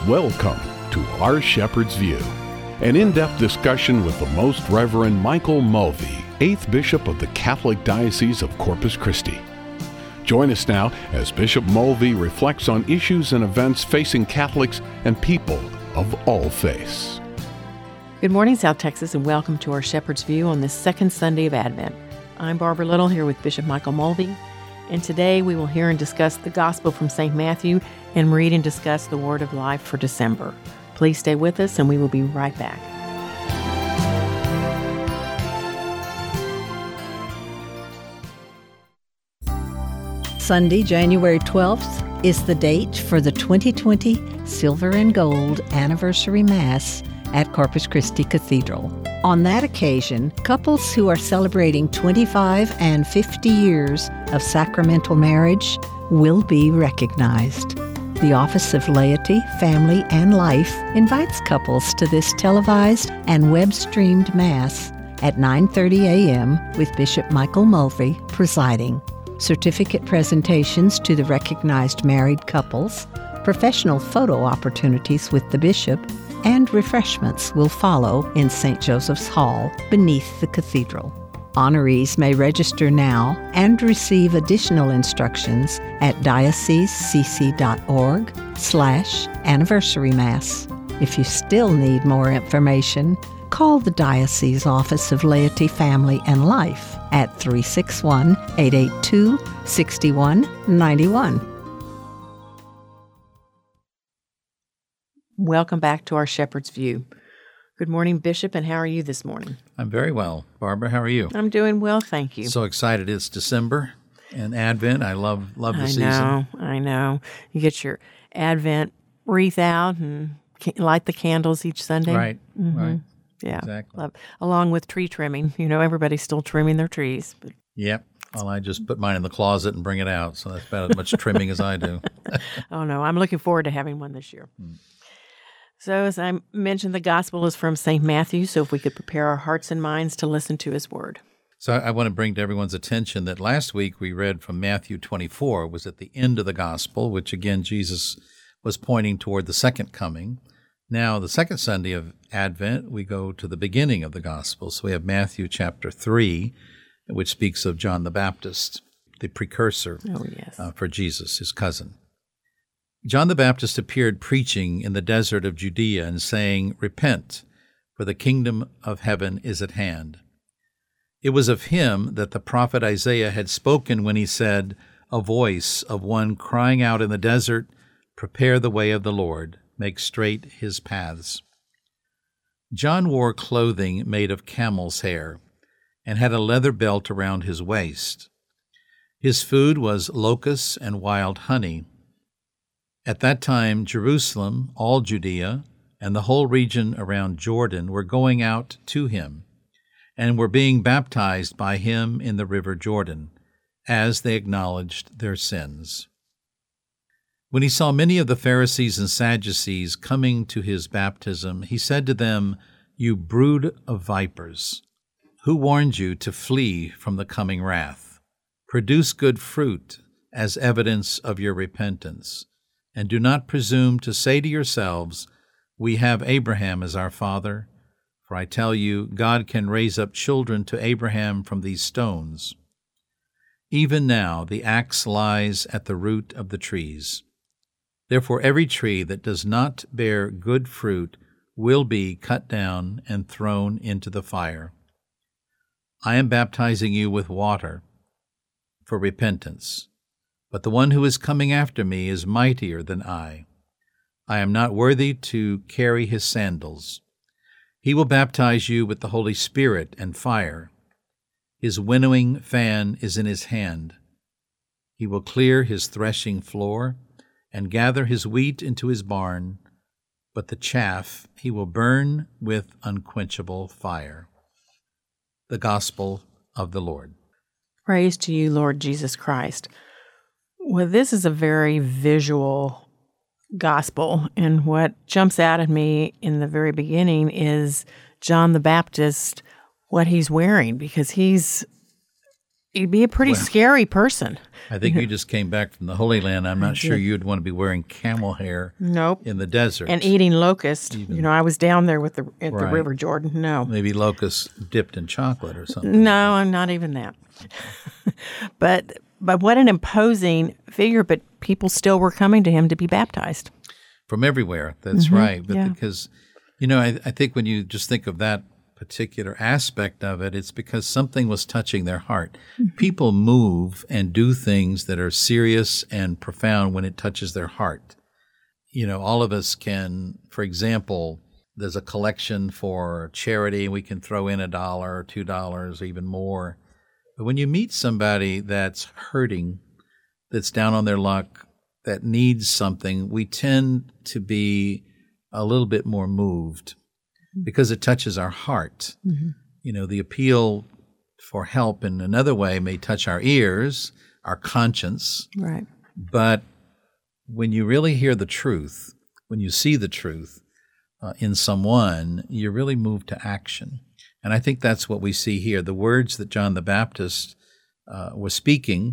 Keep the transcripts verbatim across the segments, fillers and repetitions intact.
Welcome to Our Shepherd's View, an in-depth discussion with the Most Reverend Michael Mulvey, eighth Bishop of the Catholic Diocese of Corpus Christi. Join us now as Bishop Mulvey reflects on issues and events facing Catholics and people of all faiths. Good morning, South Texas, and welcome to Our Shepherd's View on this second Sunday of Advent. I'm Barbara Little here with Bishop Michael Mulvey, and today we will hear and discuss the Gospel from Saint Matthew and read and discuss the Word of Life for December. Please stay with us, and we will be right back. Sunday, January twelfth, is the date for the twenty twenty Silver and Gold Anniversary Mass at Corpus Christi Cathedral. On that occasion, couples who are celebrating twenty-five and fifty years of sacramental marriage will be recognized. The Office of Laity, Family, and Life invites couples to this televised and web-streamed Mass at nine thirty a.m. with Bishop Michael Mulvey presiding. Certificate presentations to the recognized married couples, professional photo opportunities with the bishop, and refreshments will follow in Saint Joseph's Hall beneath the cathedral. Honorees may register now and receive additional instructions at diocesecc.org slash anniversary mass. If you still need more information, call the Diocese Office of Laity, Family, and Life at three six one, eight eight two, six one nine one. Welcome back to Our Shepherd's View. Good morning, Bishop, and how are you this morning? I'm very well. Barbara, how are you? I'm doing well, thank you. So excited. It's December and Advent. I love love the I season. know, I know. You get your Advent wreath out and light the candles each Sunday. Right, mm-hmm. right. Yeah, exactly. Love. Along with tree trimming. You know, everybody's still trimming their trees. But. Yep. Well, I just put mine in the closet and bring it out, so that's about as much trimming as I do. Oh, no, I'm looking forward to having one this year. Hmm. So as I mentioned, the Gospel is from Saint Matthew, so if we could prepare our hearts and minds to listen to his word. So I want to bring to everyone's attention that last week we read from Matthew twenty-four, was at the end of the Gospel, which again Jesus was pointing toward the second coming. Now, the second Sunday of Advent, we go to the beginning of the Gospel. So we have Matthew chapter three, which speaks of John the Baptist, the precursor oh, yes. uh, for Jesus, his cousin. John the Baptist appeared preaching in the desert of Judea and saying, "Repent, for the kingdom of heaven is at hand." It was of him that the prophet Isaiah had spoken when he said, "A voice of one crying out in the desert, prepare the way of the Lord, make straight his paths." John wore clothing made of camel's hair and had a leather belt around his waist. His food was locusts and wild honey. At that time, Jerusalem, all Judea, and the whole region around Jordan were going out to him, and were being baptized by him in the river Jordan, as they acknowledged their sins. When he saw many of the Pharisees and Sadducees coming to his baptism, he said to them, "You brood of vipers, who warned you to flee from the coming wrath? Produce good fruit as evidence of your repentance. And do not presume to say to yourselves, 'We have Abraham as our father,' for I tell you, God can raise up children to Abraham from these stones. Even now the axe lies at the root of the trees. Therefore every tree that does not bear good fruit will be cut down and thrown into the fire. I am baptizing you with water for repentance. But the one who is coming after me is mightier than I. I am not worthy to carry his sandals. He will baptize you with the Holy Spirit and fire. His winnowing fan is in his hand. He will clear his threshing floor and gather his wheat into his barn, but the chaff he will burn with unquenchable fire." The Gospel of the Lord. Praise to you, Lord Jesus Christ. Well, this is a very visual gospel, and what jumps out at me in the very beginning is John the Baptist, what he's wearing, because he's You'd be a pretty Well, scary person. I think you just came back from the Holy Land. I'm not sure did. you'd want to be wearing camel hair Nope. in the desert. And eating locust. Even- You know, I was down there with the at the Right. River Jordan. No. Maybe locusts dipped in chocolate or something. No, I'm not even that. but but what an imposing figure, but people still were coming to him to be baptized. From everywhere. That's right. But yeah. because, you know, I, I think when you just think of that particular aspect of it, it's because something was touching their heart. People move and do things that are serious and profound when it touches their heart. You know, all of us can, for example, there's a collection for charity. We can throw in a dollar or two dollars or even more. But when you meet somebody that's hurting, that's down on their luck, that needs something, we tend to be a little bit more moved because it touches our heart. Mm-hmm. You know, the appeal for help in another way may touch our ears, our conscience, Right. but when you really hear the truth, when you see the truth uh, in someone, you're really moved to action. And I think that's what we see here. The words that John the Baptist uh, was speaking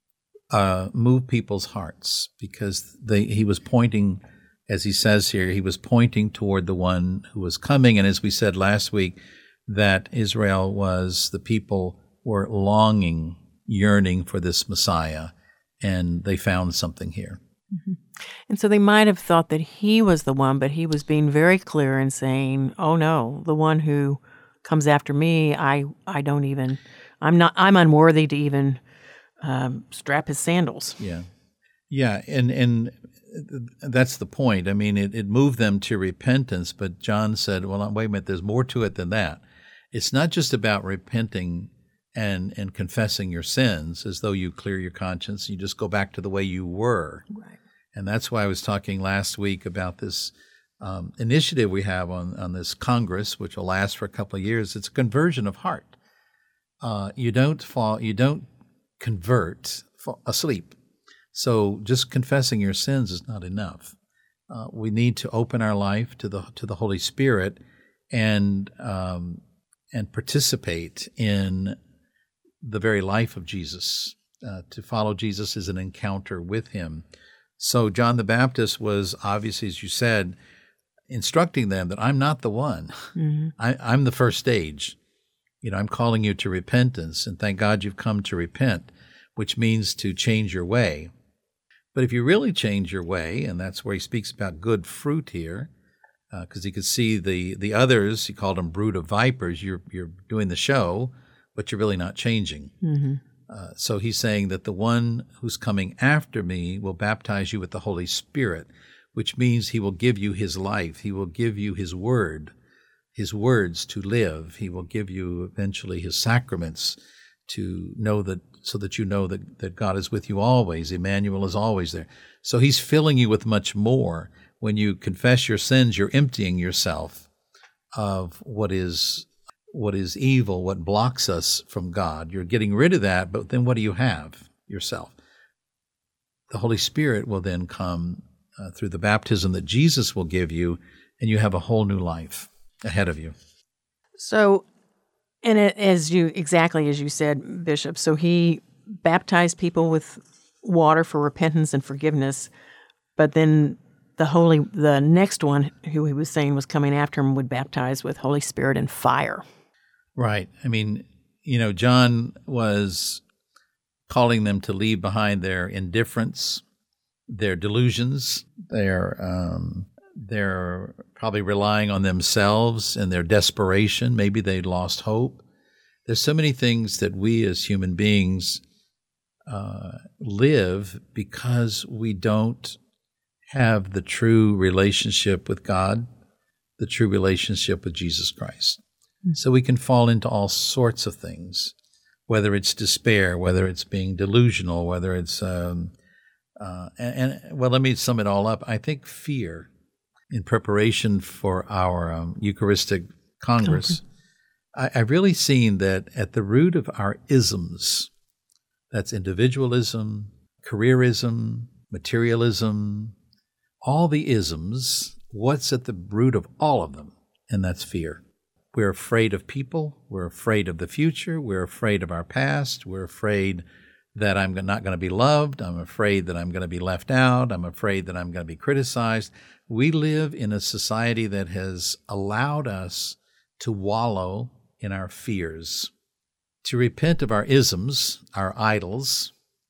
uh, moved people's hearts because they, he was pointing, as he says here, he was pointing toward the one who was coming. And as we said last week, that Israel was, the people were longing, yearning for this Messiah, and they found something here. And so they might have thought that he was the one, but he was being very clear and saying, "Oh no, the one who comes after me, I, I don't even, I'm not, I'm unworthy to even um, strap his sandals." Yeah, yeah, and and that's the point. I mean, it, it moved them to repentance, but John said, "Well, wait a minute. There's more to it than that. It's not just about repenting and and confessing your sins as though you clear your conscience. You just go back to the way you were." Right. And that's why I was talking last week about this um, initiative we have on, on this Congress, which will last for a couple of years. It's a conversion of heart. Uh, you don't fall, you don't convert fall asleep. So just confessing your sins is not enough. Uh, we need to open our life to the to the Holy Spirit and um, and participate in the very life of Jesus. Uh, to follow Jesus is an encounter with him. So John the Baptist was obviously, as you said, instructing them that I'm not the one. Mm-hmm. I, I'm the first stage. You know, I'm calling you to repentance, and thank God you've come to repent, which means to change your way. But if you really change your way, and that's where he speaks about good fruit here, because uh, he could see the the others, he called them brood of vipers. You're you're doing the show, but you're really not changing. Mm-hmm. Uh, so he's saying that the one who's coming after me will baptize you with the Holy Spirit, which means he will give you his life. He will give you his word, his words to live. He will give you eventually his sacraments to know that, so that you know that, that God is with you always. Emmanuel is always there. So he's filling you with much more. When you confess your sins, you're emptying yourself of what is what is evil, what blocks us from God. You're getting rid of that, but then what do you have? Yourself. The Holy Spirit will then come uh, through the baptism that Jesus will give you, and you have a whole new life ahead of you. So, and it, as you, exactly as you said, Bishop, so he baptized people with water for repentance and forgiveness, but then the holy, the next one who he was saying was coming after him would baptize with Holy Spirit and fire. Right. I mean, you know, John was calling them to leave behind their indifference, their delusions, their um, they're probably relying on themselves and their desperation. Maybe they lost hope. There's so many things that we as human beings uh, live because we don't have the true relationship with God, the true relationship with Jesus Christ. So we can fall into all sorts of things, whether it's despair, whether it's being delusional, whether it's, um, uh, and, and well, let me sum it all up. I think fear in preparation for our um, Eucharistic Congress, okay. I, I've really seen that at the root of our isms, that's individualism, careerism, materialism, all the isms, what's at the root of all of them? And that's fear. We're afraid of people. We're afraid of the future. We're afraid of our past. We're afraid that I'm not going to be loved. I'm afraid that I'm going to be left out. I'm afraid that I'm going to be criticized. We live in a society that has allowed us to wallow in our fears. To repent of our isms, our idols,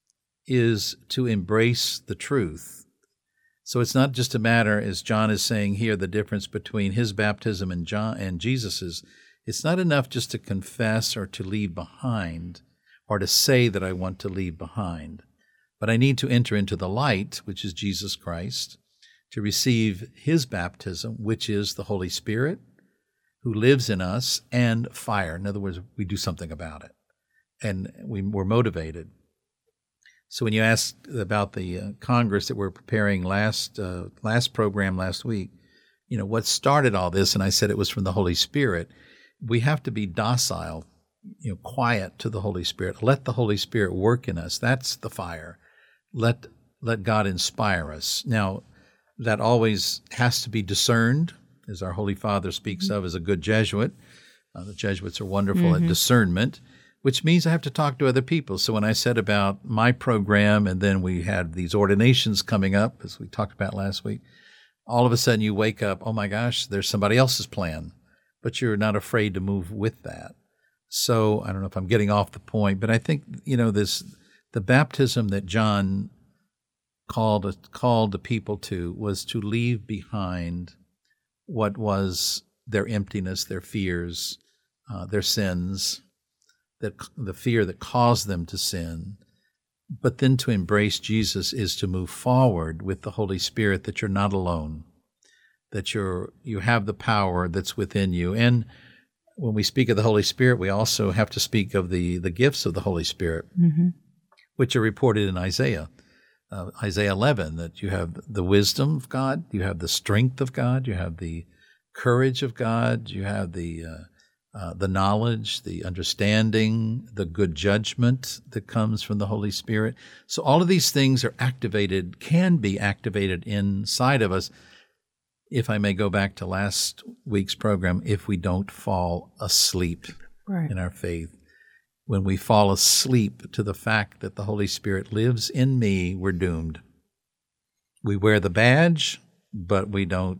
is to embrace the truth. So it's not just a matter, as John is saying here, the difference between his baptism and John and Jesus's. It's not enough just to confess or to leave behind or to say that I want to leave behind. But I need to enter into the light, which is Jesus Christ, to receive his baptism, which is the Holy Spirit, who lives in us, and fire. In other words, we do something about it, and we, we're motivated. So when you asked about the uh, Congress that we're preparing last uh, last program last week, you know, what started all this, and I said it was from the Holy Spirit. We have to be docile, you know, quiet to the Holy Spirit. Let the Holy Spirit work in us. That's the fire. Let let God inspire us. Now, that always has to be discerned, as our Holy Father speaks of as a good Jesuit. Uh, the Jesuits are wonderful mm-hmm. at discernment, which means I have to talk to other people. So when I said about my program, and then we had these ordinations coming up, as we talked about last week, all of a sudden you wake up, oh my gosh, there's somebody else's plan, but you're not afraid to move with that. So I don't know if I'm getting off the point, but I think, you know, this the baptism that John called called the people to was to leave behind what was their emptiness, their fears, uh, their sins, that the fear that caused them to sin. But then to embrace Jesus is to move forward with the Holy Spirit, that you're not alone, that you're you have the power that's within you. And when we speak of the Holy Spirit, we also have to speak of the, the gifts of the Holy Spirit, mm-hmm. which are reported in Isaiah, uh, Isaiah eleven, that you have the wisdom of God, you have the strength of God, you have the courage of God, you have the uh, Uh, the knowledge, the understanding, the good judgment that comes from the Holy Spirit. So all of these things are activated, can be activated inside of us, if I may go back to last week's program, if we don't fall asleep right. in our faith. When we fall asleep to the fact that the Holy Spirit lives in me, we're doomed. We wear the badge, but we don't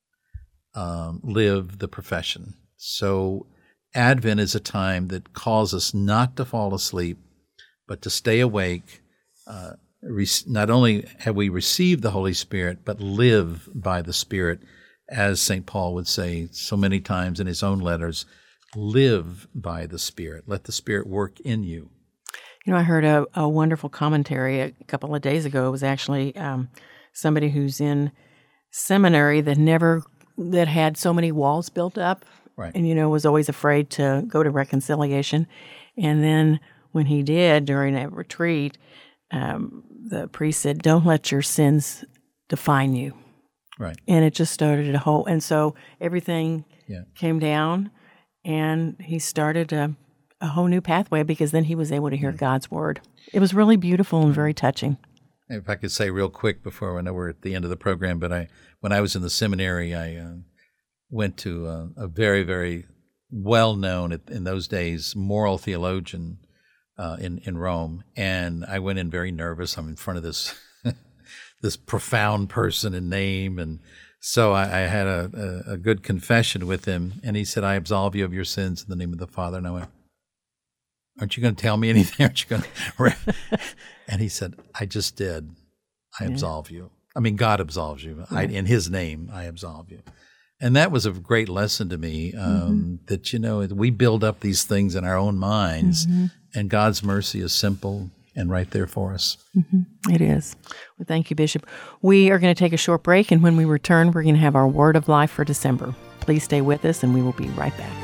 um, live the profession. So Advent is a time that calls us not to fall asleep, but to stay awake. Uh, re- not only have we received the Holy Spirit, but live by the Spirit, as Saint Paul would say so many times in his own letters, live by the Spirit. Let the Spirit work in you. You know, I heard a, a wonderful commentary a couple of days ago. It was actually um, somebody who's in seminary that never, that had so many walls built up. Right. And, you know, was always afraid to go to reconciliation. And then when he did during that retreat, um, the priest said, don't let your sins define you. Right. And it just started a whole, and so everything yeah. came down, and he started a, a whole new pathway, because then he was able to hear mm-hmm. God's word. It was really beautiful and very touching. If I could say real quick before, I know we're at the end of the program, but I, when I was in the seminary, I uh, went to a, a very, very well-known, in those days, moral theologian uh, in, in Rome. And I went in very nervous. I'm in front of this this profound person in name. And so I, I had a, a, a good confession with him. And he said, I absolve you of your sins in the name of the Father. And I went, aren't you going to tell me anything? Aren't you going to? And he said, I just did. I absolve yeah. you. I mean, God absolves you. I, in his name, I absolve you. And that was a great lesson to me, um, mm-hmm. that, you know, we build up these things in our own minds, mm-hmm. and God's mercy is simple and right there for us. Mm-hmm. It is. Well, thank you, Bishop. We are going to take a short break, and when we return, we're going to have our Word of Life for December. Please stay with us, and we will be right back.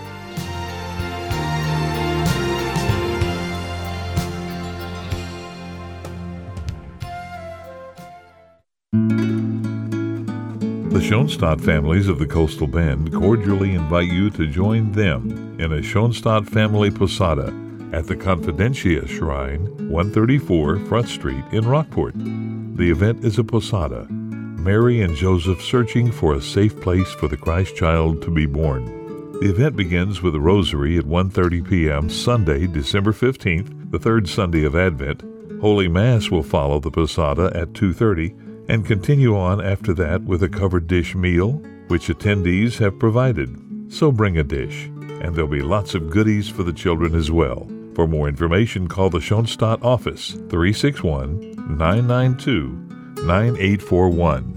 The Schoenstatt families of the Coastal Bend cordially invite you to join them in a Schoenstatt family posada at the Confidencia Shrine, one thirty-four Front Street in Rockport. The event is a posada, Mary and Joseph searching for a safe place for the Christ child to be born. The event begins with a rosary at one thirty p.m. Sunday, December fifteenth, the third Sunday of Advent. Holy Mass will follow the Posada at two thirty and continue on after that with a covered dish meal, which attendees have provided. So bring a dish, and there'll be lots of goodies for the children as well. For more information, call the Schoenstatt office, three six one, nine nine two, nine eight four one.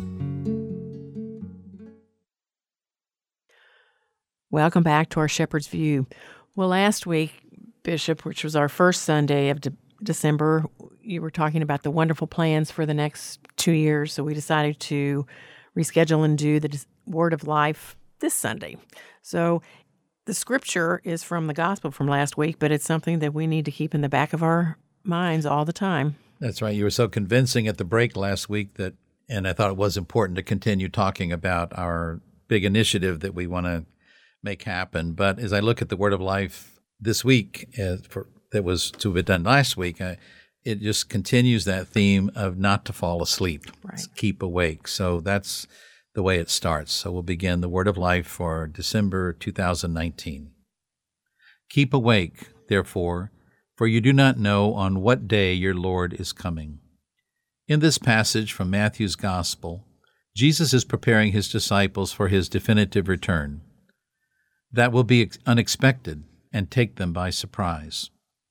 Welcome back to our Shepherd's View. Well, last week, Bishop, which was our first Sunday of de- December, you were talking about the wonderful plans for the next two years, so we decided to reschedule and do the Word of Life this Sunday. So the scripture is from the gospel from last week, but it's something that we need to keep in the back of our minds all the time. That's right. You were so convincing at the break last week that, and I thought it was important to continue talking about our big initiative that we want to make happen. But as I look at the Word of Life this week, uh, for, that was to have been done last week, I, it just continues that theme of not to fall asleep, right. Keep awake. So that's the way it starts. So we'll begin the Word of Life for December two thousand nineteen. Keep awake, therefore, for you do not know on what day your Lord is coming. In this passage from Matthew's Gospel, Jesus is preparing his disciples for his definitive return. That will be unexpected and take them by surprise.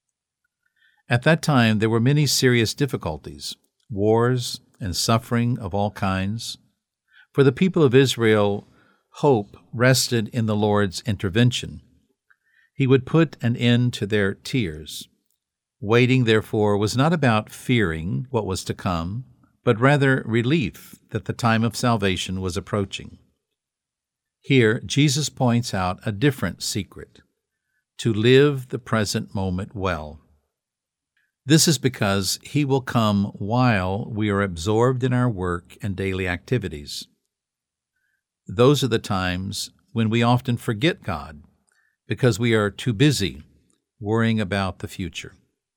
At that time, there were many serious difficulties, wars and suffering of all kinds. For the people of Israel, hope rested in the Lord's intervention. He would put an end to their tears. Waiting, therefore, was not about fearing what was to come, but rather relief that the time of salvation was approaching. Here, Jesus points out a different secret: to live the present moment well. This is because he will come while we are absorbed in our work and daily activities. Those are the times when we often forget God because we are too busy worrying about the future.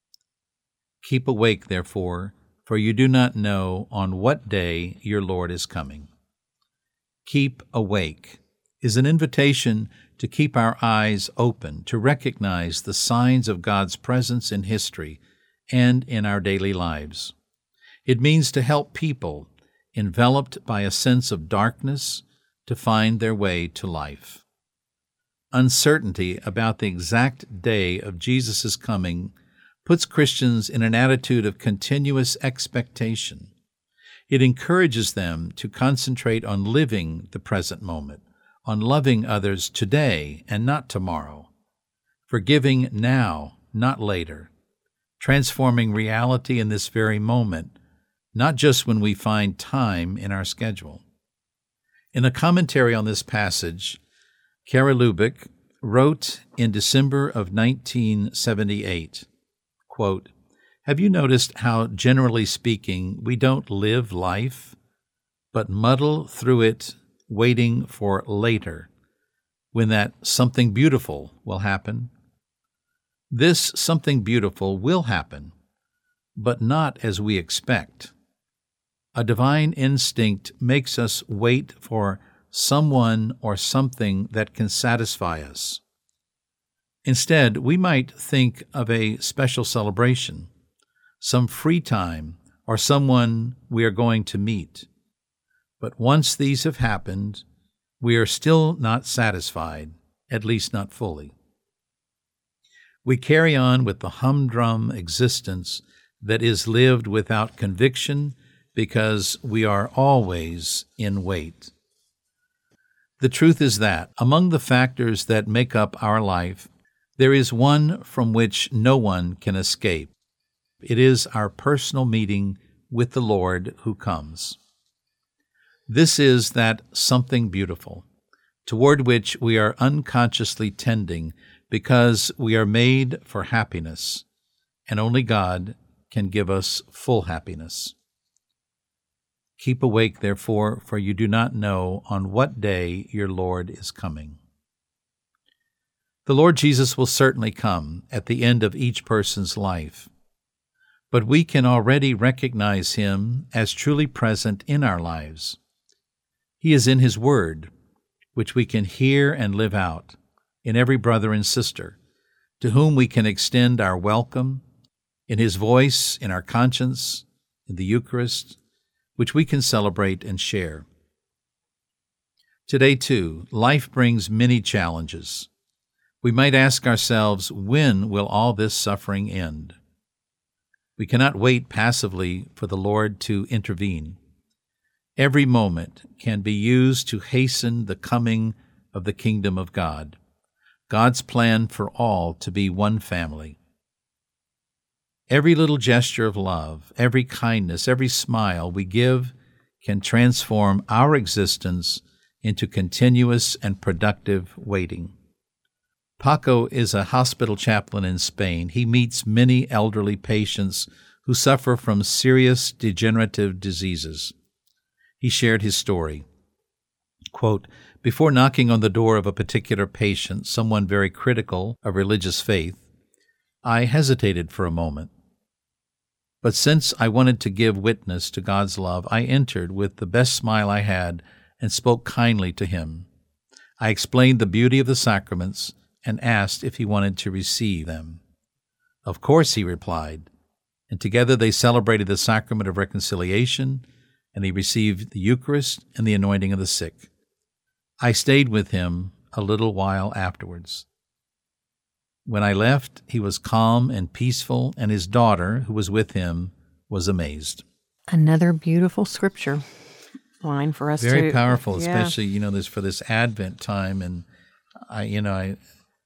Keep awake, therefore, for you do not know on what day your Lord is coming. Keep awake is an invitation to keep our eyes open, to recognize the signs of God's presence in history and in our daily lives. It means to help people enveloped by a sense of darkness to find their way to life. Uncertainty about the exact day of Jesus' coming puts Christians in an attitude of continuous expectation. It encourages them to concentrate on living the present moment, on loving others today and not tomorrow, forgiving now, not later, transforming reality in this very moment, not just when we find time in our schedule. In a commentary on this passage, Kara Lubick wrote in December of nineteen seventy-eight, quote, "Have you noticed how, generally speaking, we don't live life, but muddle through it, waiting for later, when that something beautiful will happen? This something beautiful will happen, but not as we expect. A divine instinct makes us wait for someone or something that can satisfy us. Instead, we might think of a special celebration, some free time, or someone we are going to meet. But once these have happened, we are still not satisfied, at least not fully. We carry on with the humdrum existence that is lived without conviction because we are always in wait. The truth is that, among the factors that make up our life, there is one from which no one can escape. It is our personal meeting with the Lord who comes. This is that something beautiful, toward which we are unconsciously tending because we are made for happiness, and only God can give us full happiness. Keep awake, therefore, for you do not know on what day your Lord is coming." The Lord Jesus will certainly come at the end of each person's life, but we can already recognize him as truly present in our lives. He is in his Word, which we can hear and live out, in every brother and sister, to whom we can extend our welcome, in his voice, in our conscience, in the Eucharist, which we can celebrate and share. Today, too, life brings many challenges. We might ask ourselves, when will all this suffering end? We cannot wait passively for the Lord to intervene. Every moment can be used to hasten the coming of the kingdom of God, God's plan for all to be one family. Every little gesture of love, every kindness, every smile we give can transform our existence into continuous and productive waiting. Paco is a hospital chaplain in Spain. He meets many elderly patients who suffer from serious degenerative diseases. He shared his story. Quote, "Before knocking on the door of a particular patient, someone very critical of religious faith, I hesitated for a moment. But since I wanted to give witness to God's love, I entered with the best smile I had and spoke kindly to him. I explained the beauty of the sacraments and asked if he wanted to receive them. Of course, he replied, and together they celebrated the sacrament of reconciliation, and he received the Eucharist and the anointing of the sick. I stayed with him a little while afterwards. When I left, he was calm and peaceful, and his daughter, who was with him, was amazed." Another beautiful scripture line for us. Very to, powerful, yeah. especially, you know, this for this Advent time. And I, you know, I,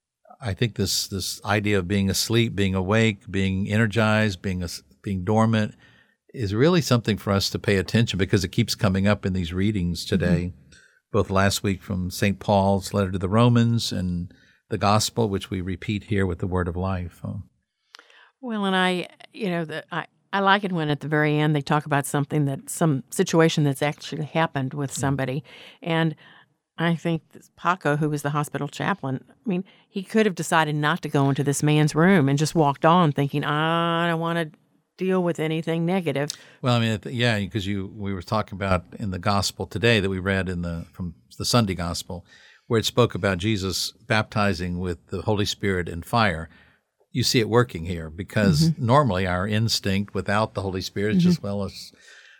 I think this this idea of being asleep, being awake, being energized, being a, being dormant, is really something for us to pay attention, because it keeps coming up in these readings today, mm-hmm. both last week from Saint Paul's letter to the Romans and the Gospel, which we repeat here with the Word of Life. Oh. Well, and I, you know, the, I, I like it when at the very end they talk about something that, some situation that's actually happened with somebody. Mm-hmm. And I think this Paco, who was the hospital chaplain, I mean, he could have decided not to go into this man's room and just walked on thinking, I don't want to deal with anything negative. Well, I mean, yeah, because you we were talking about in the Gospel today that we read in the from the Sunday Gospel, where it spoke about Jesus baptizing with the Holy Spirit and fire. You see it working here, because mm-hmm. normally our instinct without the Holy Spirit is mm-hmm. just, well, let's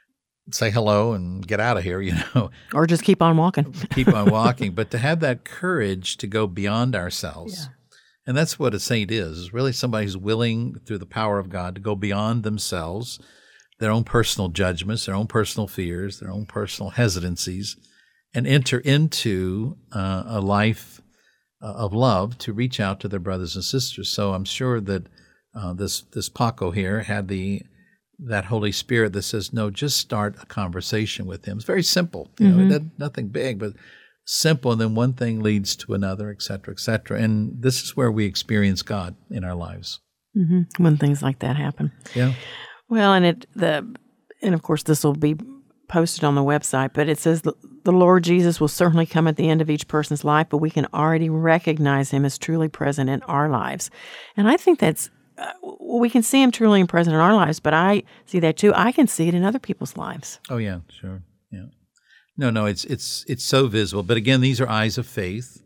say hello and get out of here, you know. Or just keep on walking. keep on walking. But to have that courage to go beyond ourselves, yeah. and that's what a saint is, is really somebody who's willing, through the power of God, to go beyond themselves, their own personal judgments, their own personal fears, their own personal hesitancies, and enter into uh, a life uh, of love to reach out to their brothers and sisters. So I'm sure that uh, this this Paco here had the that Holy Spirit that says, no, just start a conversation with him. It's very simple, you mm-hmm. know, it, nothing big, but simple, and then one thing leads to another, et cetera, et cetera. And this is where we experience God in our lives. Mm-hmm. When things like that happen. Yeah. Well, and it the and of course this will be posted on the website, but it says the, the Lord Jesus will certainly come at the end of each person's life, but we can already recognize him as truly present in our lives. And I think that's, uh, we can see him truly present in our lives, but I see that too. I can see it in other people's lives. Oh, yeah, sure. Yeah. No, no, it's it's it's so visible. But again, these are eyes of faith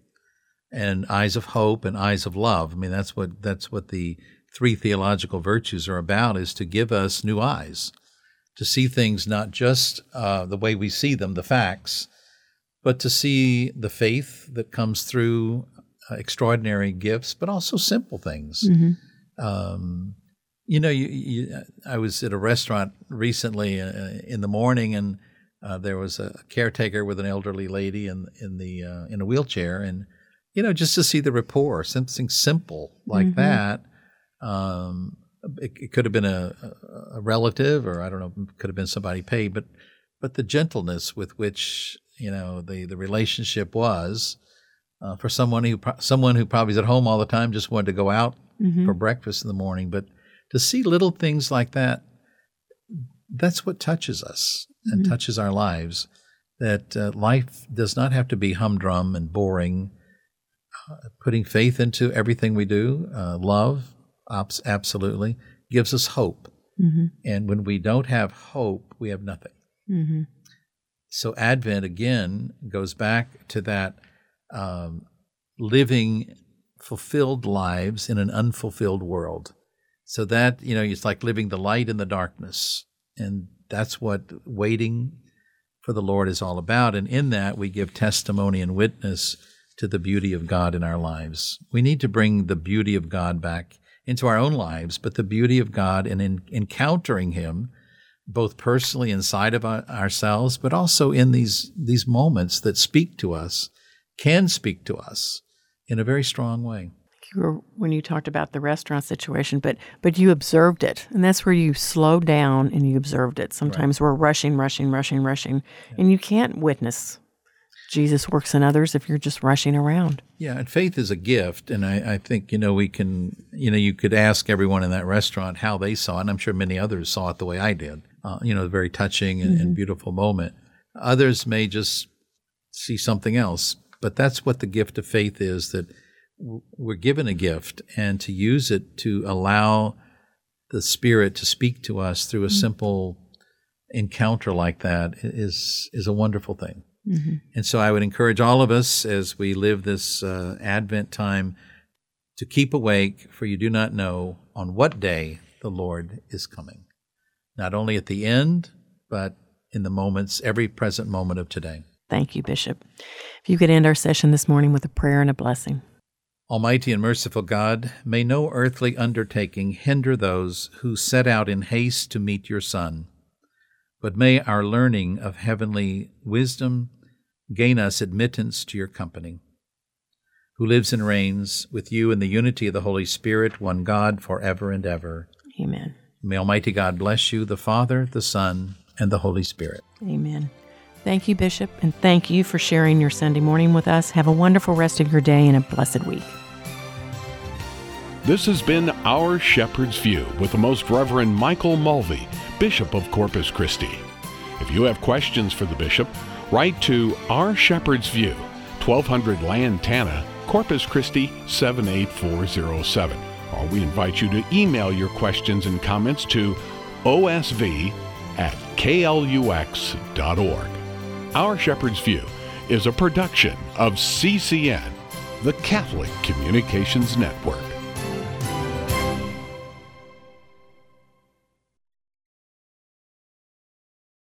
and eyes of hope and eyes of love. I mean, that's what that's what the three theological virtues are about, is to give us new eyes, to see things not just uh, the way we see them, the facts, but to see the faith that comes through uh, extraordinary gifts, but also simple things. Mm-hmm. Um, you know, you, you, I was at a restaurant recently uh, in the morning, and uh, there was a caretaker with an elderly lady in in the uh, in a wheelchair, and you know, just to see the rapport, something simple like mm-hmm. that. Um, It, it could have been a, a relative, or I don't know, could have been somebody paid, but but the gentleness with which, you know, the, the relationship was uh, for someone who someone who probably is at home all the time, just wanted to go out mm-hmm. for breakfast in the morning. But to see little things like that, that's what touches us and mm-hmm. touches our lives. That uh, life does not have to be humdrum and boring. Uh, putting faith into everything we do, uh, love. Absolutely, gives us hope. Mm-hmm. And when we don't have hope, we have nothing. Mm-hmm. So Advent, again, goes back to that um, living fulfilled lives in an unfulfilled world. So that, you know, it's like living the light in the darkness. And that's what waiting for the Lord is all about. And in that, we give testimony and witness to the beauty of God in our lives. We need to bring the beauty of God back into our own lives, but the beauty of God and in encountering Him, both personally inside of our, ourselves, but also in these, these moments that speak to us, can speak to us in a very strong way. You were, when you talked about the restaurant situation, but but you observed it, and that's where you slowed down and you observed it. Sometimes right. we're rushing, rushing, rushing, rushing, yeah. and you can't witness Jesus works in others if you're just rushing around. Yeah, and faith is a gift, and I, I think, you know, we can, you know, you could ask everyone in that restaurant how they saw it, and I'm sure many others saw it the way I did, uh, you know, a very touching and, mm-hmm. and beautiful moment. Others may just see something else, but that's what the gift of faith is, that we're given a gift, and to use it to allow the Spirit to speak to us through a mm-hmm. simple encounter like that is is a wonderful thing. Mm-hmm. And so I would encourage all of us as we live this uh, Advent time to keep awake, for you do not know on what day the Lord is coming. Not only at the end, but in the moments, every present moment of today. Thank you, Bishop. If you could end our session this morning with a prayer and a blessing. Almighty and merciful God, may no earthly undertaking hinder those who set out in haste to meet your Son, but may our learning of heavenly wisdom gain us admittance to your company, who lives and reigns with you in the unity of the Holy Spirit, one God, forever and ever. Amen. May Almighty God bless you, the Father, the Son, and the Holy Spirit. Amen. Thank you, Bishop, and thank you for sharing your Sunday morning with us. Have a wonderful rest of your day and a blessed week. This has been Our Shepherd's View with the Most Reverend Michael Mulvey, Bishop of Corpus Christi. If you have questions for the Bishop, write to Our Shepherd's View, twelve hundred Lantana, Corpus Christi seven eight four zero seven. Or we invite you to email your questions and comments to O S V at K L U X dot org. Our Shepherd's View is a production of C C N, the Catholic Communications Network.